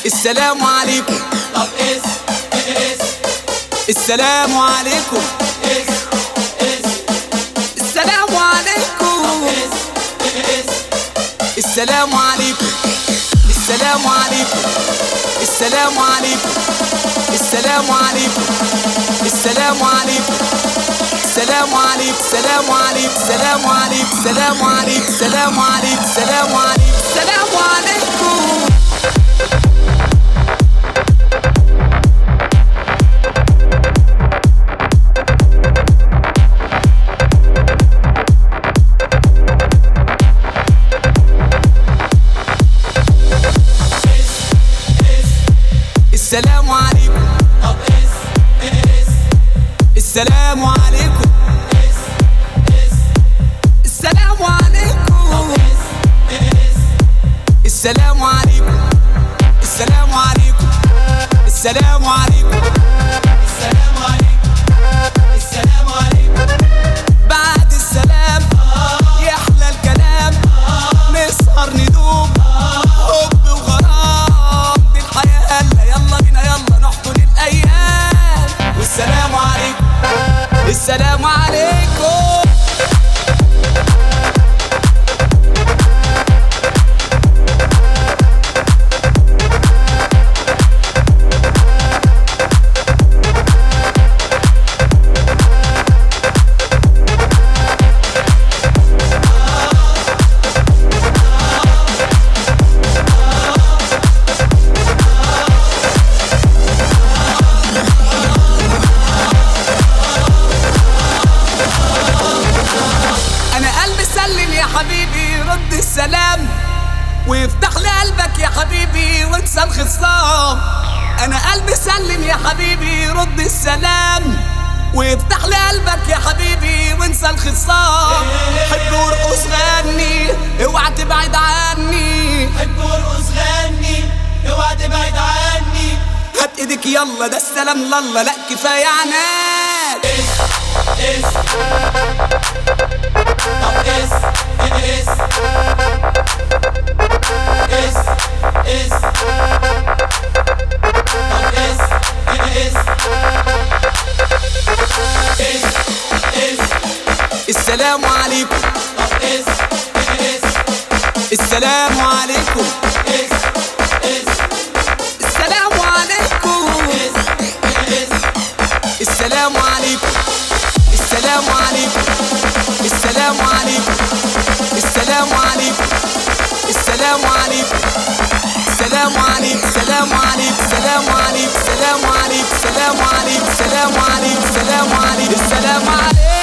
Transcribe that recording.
السلام عليكم. طب السلام عليكم. السلام عليكم. السلام عليكم. السلام عليكم. السلام عليكم. السلام عليكم. السلام عليكم. السلام عليكم. السلام عليكم. السلام عليكم. السلام عليكم. السلام عليكم. السلام عليكم. السلام عليكم. السلام عليكم. طب السلام عليكم. السلام عليكم. السلام عليكم. السلام عليكم. السلام عليكم. السلام عليكم. السلام عليكم. بعد السلام يحلى الكلام، نسهر ندوب حب وغرام، دي الحياة هلا يلا بينا يلا نحضن الأيام. والسلام عليكم. السلام عليكم. سلم يا حبيبي رد السلام، ويفتح لي قلبك يا حبيبي وانسى الخصام. انا قلبي سلم يا حبيبي رد السلام، ويفتح لي قلبك يا حبيبي وانسى الخصام. حب وارقص غني اوعى تبعد عني، حب وارقص غني اوعى تبعد عني. هات ايدك يلا ده السلام لله، لا كفايه عناد. السلام عليكم. السلام عليكم. السلام عليكم. السلام عليكم. السلام عليكم. السلام عليكم. السلام عليكم. السلام عليكم. السلام عليكم. السلام عليكم. السلام عليكم. السلام عليكم. السلام عليكم. السلام عليكم. السلام عليكم. السلام عليكم.